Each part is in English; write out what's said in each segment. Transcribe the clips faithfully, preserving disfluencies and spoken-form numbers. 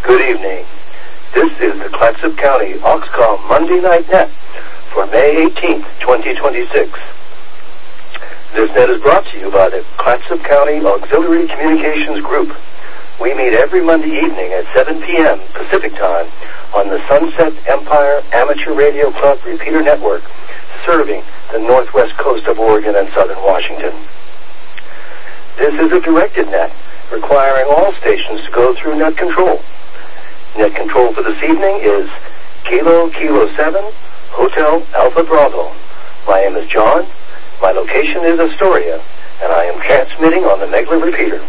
Good evening. This is the Clatsop County Oxcom Monday Night Net for May eighteenth, twenty twenty-six. This net is brought to you by the Clatsop County Auxiliary Communications Group. We meet every Monday evening at seven p.m. Pacific Time on the Sunset Empire Amateur Radio Club repeater network, serving the northwest coast of Oregon and southern Washington. This is a directed net, requiring all stations to go through net control. Net control for this evening is Kilo Kilo seven, Hotel Alpha Bravo. My name is John. My location is Astoria, and I am transmitting on the Megler repeater.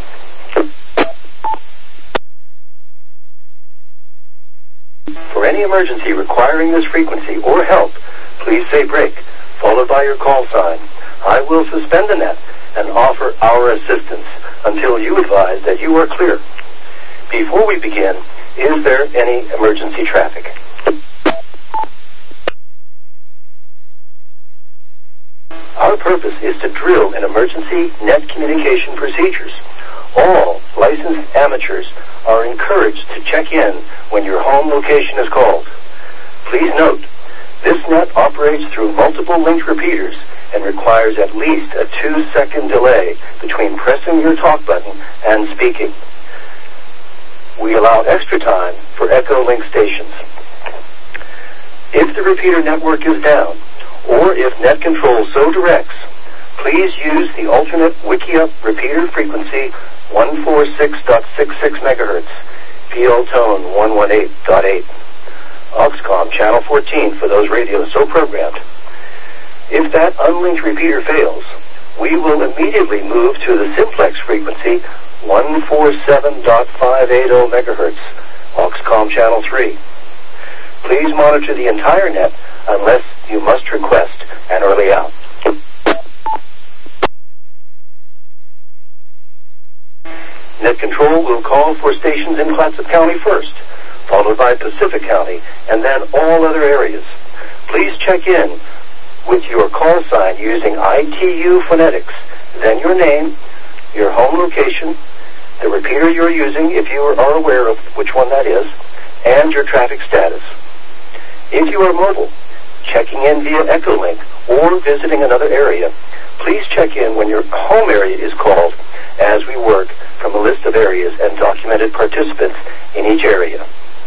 For any emergency requiring this frequency or help, please say break, followed by your call sign. I will suspend the net and offer our assistance until you advise that you are clear. Before we begin, is there any emergency traffic? Our purpose is to drill in emergency net communication procedures. All licensed amateurs are encouraged to check in when your home location is called. Please note, this net operates through multiple linked repeaters and requires at least a two-second delay between pressing your talk button and speaking. We allow extra time for echo link stations. If the repeater network is down, or if net control so directs, please use the alternate Wikiup repeater frequency one forty-six point six six megahertz, P L tone one eighteen point eight, Oxcom channel fourteen for those radios so programmed. If that unlinked repeater fails, we will immediately move to the simplex frequency one forty-seven point five eighty megahertz, Oxcom channel three. Please monitor the entire net unless you must request an early out. Net control will call for stations in Clatsop County first, followed by Pacific County, and then all other areas. Please check in with your call sign using I T U phonetics, then your name, your home location, the repeater you're using if you are aware of which one that is, and your traffic status. If you are mobile, checking in via Echolink, or visiting another area, please check in when your home area is called, as we work from a list of areas and documented participants in each area.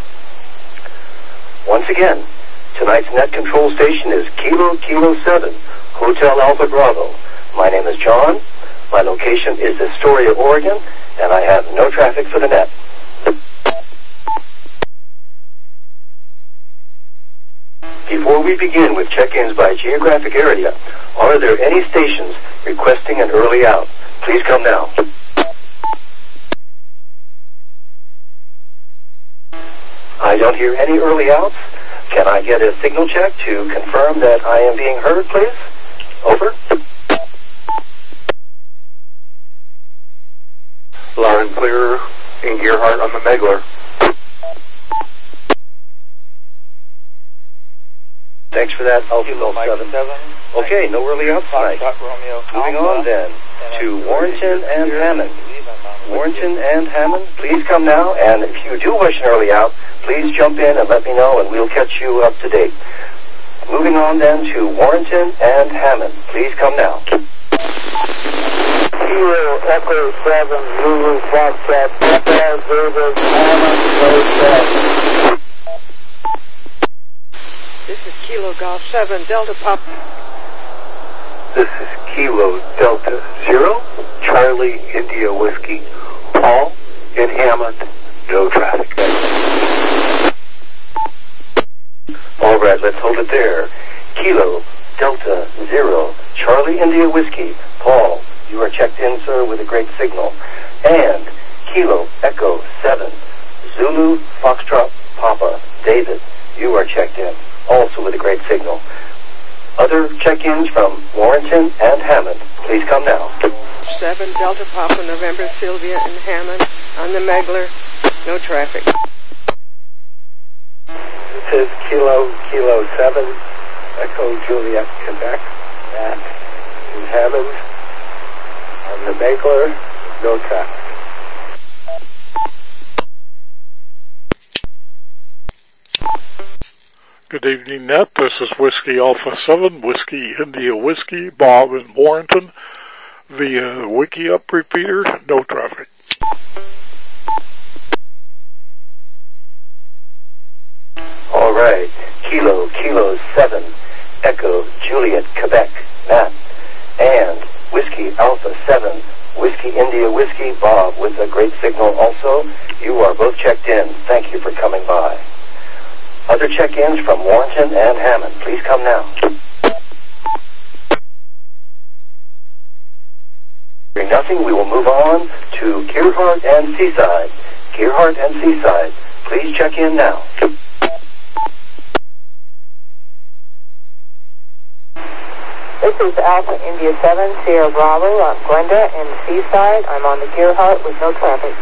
Once again, tonight's net control station is Kilo Kilo seven, Hotel Alpha Bravo. My name is John. My location is Astoria, Oregon, and I have no traffic for the net. Before we begin with check-ins by geographic area, are there any stations requesting an early out? Please come now. I don't hear any early outs. Can I get a signal check to confirm that I am being heard, please? Over. Loud and clear in Gearhart on the Megler. Thanks for that, Alpha seven. Okay, no early outs tonight. Moving on then to Warrenton and Hammond. Warrenton and Hammond, please come now, and if you do wish an early out, please jump in and let me know, and we'll catch you up to date. Moving on then to Warrenton and Hammond. Please come now. Kilo Echo seven, Zulu Foxtrot, Papa, David, Hammond, Road. This is Kilo Golf seven, Delta Pop. This is Kilo Delta zero, Charlie India Whiskey, Paul in Hammond, no traffic. All right, let's hold it there. Kilo Delta zero, Charlie India Whiskey, Paul, you are checked in, sir, with a great signal. And Kilo Echo seven, Zulu Foxtrot Papa, David, you are checked in, also with a great signal. Other check-ins from Warrenton and Hammond, please come now. seven Delta Papa, November, Sylvia and Hammond on the Megler, no traffic. This is Kilo Kilo seven, Echo Juliet, Quebec, Matt in Hammond on the Megler, no traffic. Good evening, Net. This is Whiskey Alpha seven, Whiskey India Whiskey, Bob in Warrenton, via Wiki Up repeater, no traffic. All right, Kilo, Kilo seven, Echo, Juliet, Quebec, Matt, and Whiskey Alpha seven, Whiskey India Whiskey, Bob, with a great signal also. You are both checked in. Thank you for coming by. Other check-ins from Warrenton and Hammond. Please come now. Hearing nothing, we will move on to Gearhart and Seaside. Gearhart and Seaside, please check in now. This is Alpha India seven, Sierra Bravo, on Glenda and Seaside. I'm on the Gearhart with no traffic.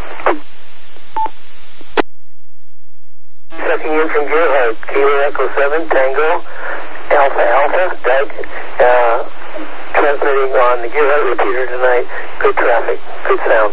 Checking in from Gearhart, Kilo Echo seven, Tango, Alpha Alpha, Doug, uh, transmitting on the Gearhart repeater tonight. Good traffic, good sound.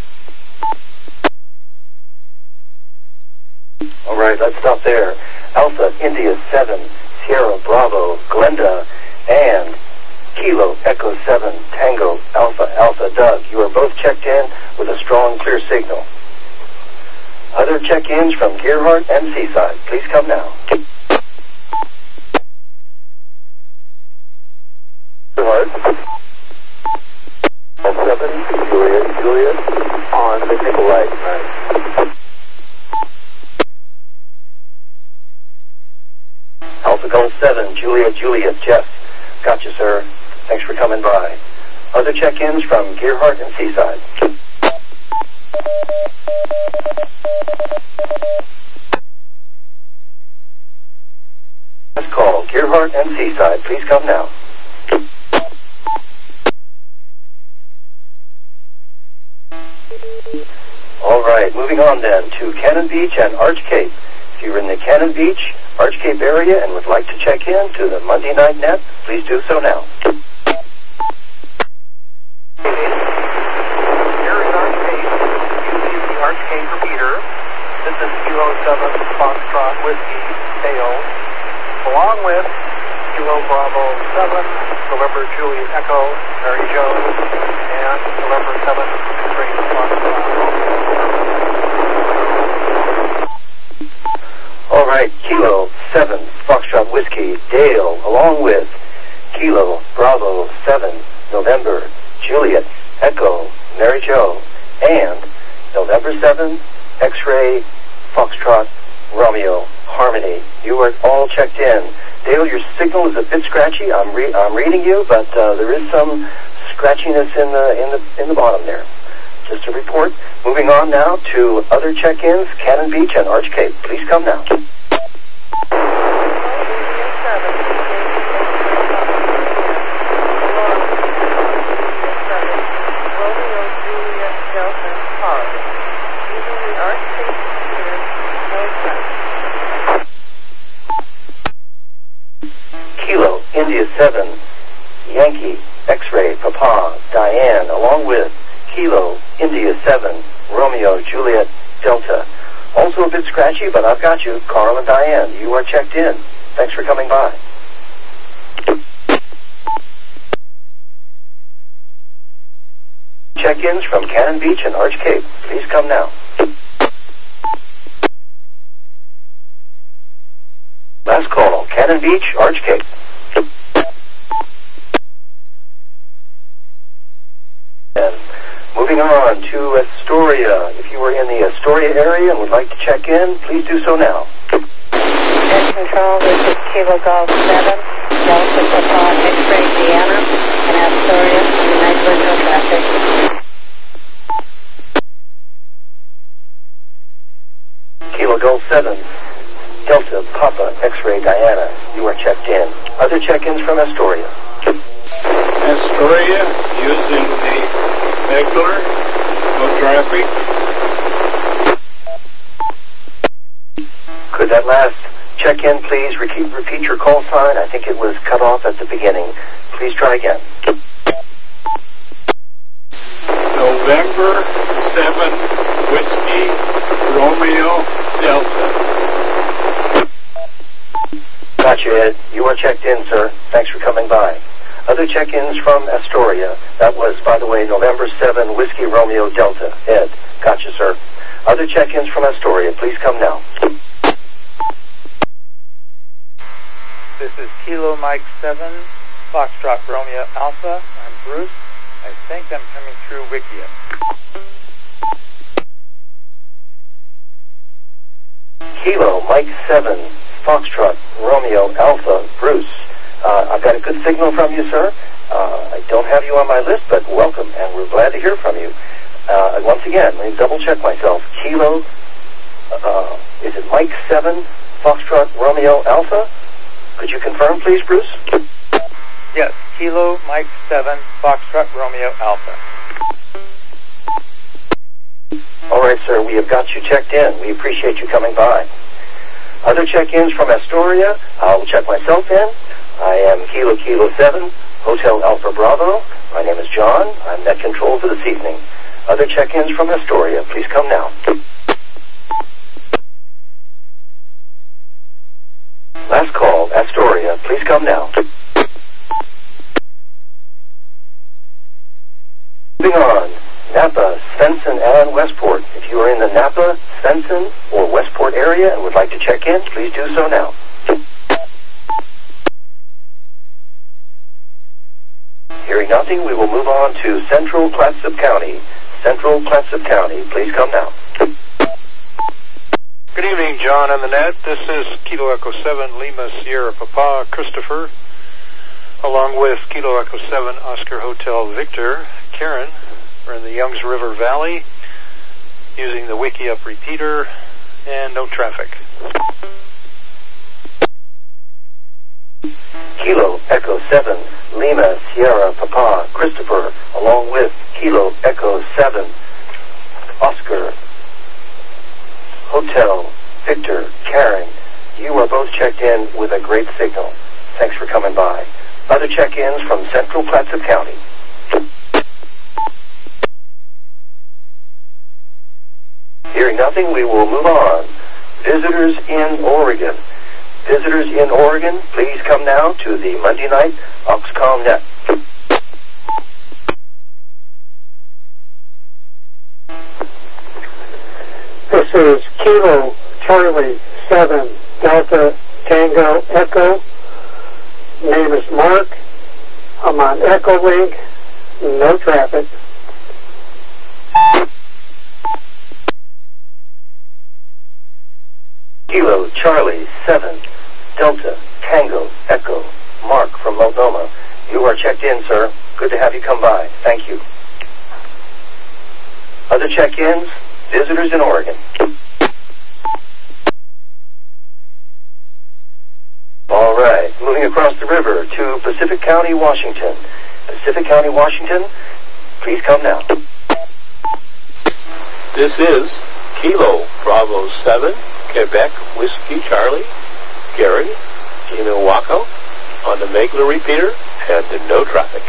All right, let's stop there. Alpha India seven, Sierra Bravo, Glenda, and Kilo Echo seven, Tango, Alpha Alpha, Doug. You are both checked in with a strong, clear signal. Other check-ins from Gearhart and Seaside. Please come now. Gearhart. seven, Juliet, Juliet, on the Nikolai tonight. Alpha Golf seven, Juliet, Juliet, Jeff. Gotcha, sir. Thanks for coming by. Other check-ins from Gearhart and Seaside. Last call, Gearhart and Seaside. Please come now. All right, moving on then to Cannon Beach and Arch Cape. If you're in the Cannon Beach, Arch Cape area and would like to check in to the Monday Night Net, please do so now. Here is Arch Cape. You see the Arch Cape repeater. This is Kilo seven, Foxtrot, Whiskey, Dale, along with Kilo Bravo seven, November Juliet Echo, Mary Jo, and November seven, X-Ray Foxtrot. All right, Kilo seven, Foxtrot Whiskey, Dale, along with Kilo Bravo seven, November Juliet Echo, Mary Jo, and November seven, X-Ray Foxtrot Romeo Harmony. You are all checked in. Dale, your signal is a bit scratchy. I'm re- I'm reading you, but uh, there is some scratchiness in the in the in the bottom there. Just a report. Moving on now to other check-ins, Cannon Beach and Arch Cape. Please come now. Kilo India seven, Yankee X-Ray Papa Diane, along with Kilo India seven, Romeo Juliet Delta. Also a bit scratchy, but I've got you. Carl and Diane, you are checked in. Thanks for coming by. Check-ins from Cannon Beach and Arch Cape. Please come now. Last call, Cannon Beach, Arch Cape. And moving on to Astoria. If you are in the Astoria area and would like to check in, please do so now. Net Control, this is Kilo Golf seven, Delta Papa X-Ray Vienna, and Astoria, on the night with no traffic. Kilo Golf seven, Delta Papa X-Ray Diana, you are checked in. Other check-ins from Astoria. Astoria, using the Megler, no traffic. Could that last check-in please repeat, repeat your call sign? I think it was cut off at the beginning. Please try again. November seven, Whiskey, Romeo, Delta. Gotcha, Ed. You are checked in, sir. Thanks for coming by. Other check-ins from Astoria. That was, by the way, November seventh, Whiskey Romeo Delta. Ed. Gotcha, sir. Other check-ins from Astoria. Please come now. This is Kilo Mike seven, Foxtrot Romeo Alpha. I'm Bruce. I think I'm coming through Wikia. Kilo Mike seven, Foxtrot Romeo Alpha. Bruce. Uh, I've got a good signal from you, sir. Uh, I don't have you on my list, but welcome, and we're glad to hear from you. Uh, once again, let me double-check myself. Kilo, uh, is it Mike seven, Foxtrot Romeo Alpha? Could you confirm, please, Bruce? Yes, Kilo Mike seven, Foxtrot Romeo Alpha. All right, sir, we have got you checked in. We appreciate you coming by. Other check-ins from Astoria, I'll check myself in. I am Kilo Kilo seven, Hotel Alpha Bravo. My name is John. I'm Net Control for this evening. Other check-ins from Astoria, please come now. Last call, Astoria, please come now. Moving on, Napa, Svensson, and Westport. If you are in the Napa, Svensson, or Westport area and would like to check in, please do so now. Hearing nothing, we will move on to Central Clatsop County. Central Clatsop County, please come now. Good evening, John on the net. This is Kilo Echo seven, Lima Sierra Papa Christopher, along with Kilo Echo seven, Oscar Hotel Victor, Karen. We're in the Youngs River Valley using the Wiki Up repeater and no traffic. Kilo Echo seven, Lima Sierra Papa Christopher, along with Kilo Echo seven, Oscar Hotel Victor Karen. You are both checked in with a great signal. Thanks for coming by. Other check-ins from Central Clatsop County. Hearing nothing, we will move on. Visitors in Oregon. Visitors in Oregon, please come now to the Monday night Oxcom Net. This is Kilo Charlie seven, Delta Tango Echo. Name is Mark. I'm on Echo Link. No traffic. Kilo Charlie seven, Delta Tango Echo. Mark from Multnomah. You are checked in, sir. Good to have you come by. Thank you. Other check-ins, visitors in Oregon. All right, moving across the river to Pacific County, Washington. Pacific County, Washington, please come now. This is Kilo Bravo seven, Quebec Whiskey Charlie, Gary, Inawako, on the Megler repeater, and no traffic.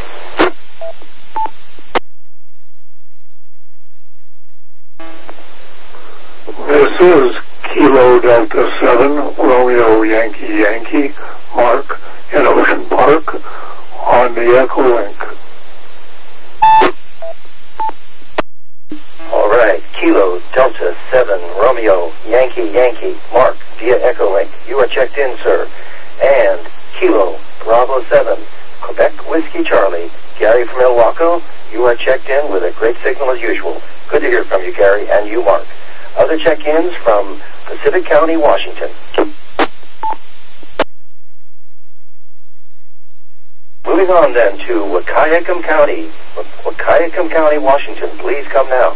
This is Kilo Delta seven, Romeo Yankee Yankee, Mark in Ocean Park on the Echo Link. All right, Kilo Delta seven, Romeo Yankee Yankee, Mark via Echo Link. You are checked in, sir. And Kilo Bravo seven, Quebec Whiskey Charlie, Gary from Ilwaco. You are checked in with a great signal as usual. Good to hear from you, Gary, and you, Mark. Other check-ins from Pacific County, Washington. Moving on then to Wahkiakum County. Wahkiakum County, Washington. Please come now.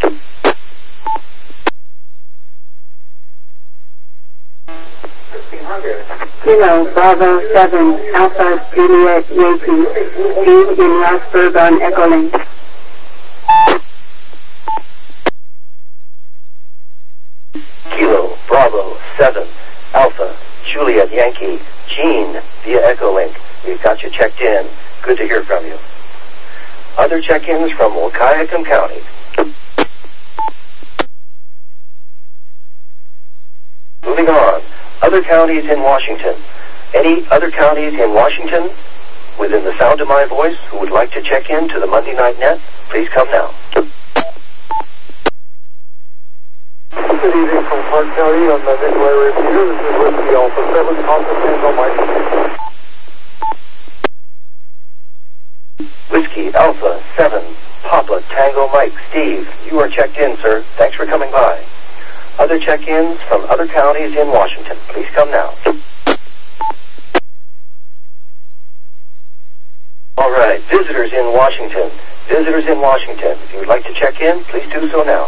Kilo Bravo seven, Alpha Juliet Yankee, Steve in Rossburg on Echo Link. Kilo Bravo seven, Alpha Juliet Yankee, Gene via Echo Link. We've got you checked in. Good to hear from you. Other check-ins from Wahkiakum County. Moving on. Other counties in Washington. Any other counties in Washington within the sound of my voice who would like to check in to the Monday Night Net, please come now. Good evening from Park County on the Nicolay repeater. This is Whiskey Alpha seven, Alpha Tango Mike. Whiskey Alpha seven, Papa Tango Mike. Steve, you are checked in, sir. Thanks for coming by. Other check-ins from other counties in Washington, please come now. All right, visitors in Washington. Visitors in Washington. If you would like to check in, please do so now.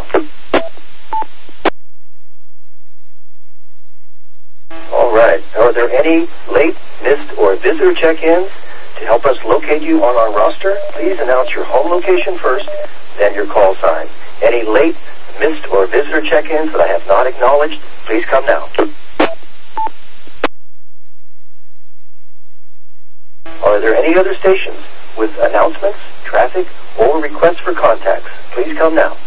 All right. Are there any late, missed, or visitor check-ins? To help us locate you on our roster, please announce your home location first, then your call sign. Any late, missed, or visitor check-ins that I have not acknowledged, please come now. Are there any other stations with announcements, traffic, or requests for contacts? Please come now.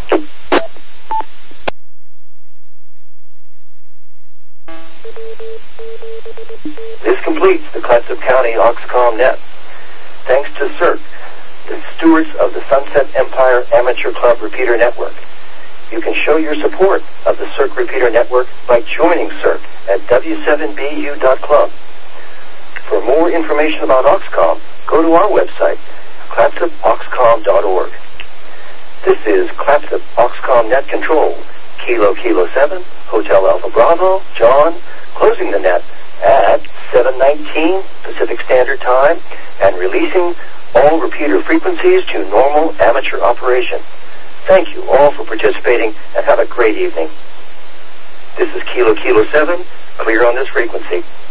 This completes the Clatsop County Oxcom Net. Thanks to C I R C, the stewards of the Sunset Empire Amateur Club Repeater Network. You can show your support of the C I R C Repeater Network by joining C I R C at w seven b u dot club. For more information about Oxcom, go to our website, clatsop oxcom dot org. This is Clatsop Oxcom Net Control, Kilo Kilo seven, Hotel Alpha Bravo, John, closing the net at seven nineteen Pacific Standard Time and releasing all repeater frequencies to normal amateur operation. Thank you all for participating and have a great evening. This is Kilo Kilo seven, clear on this frequency.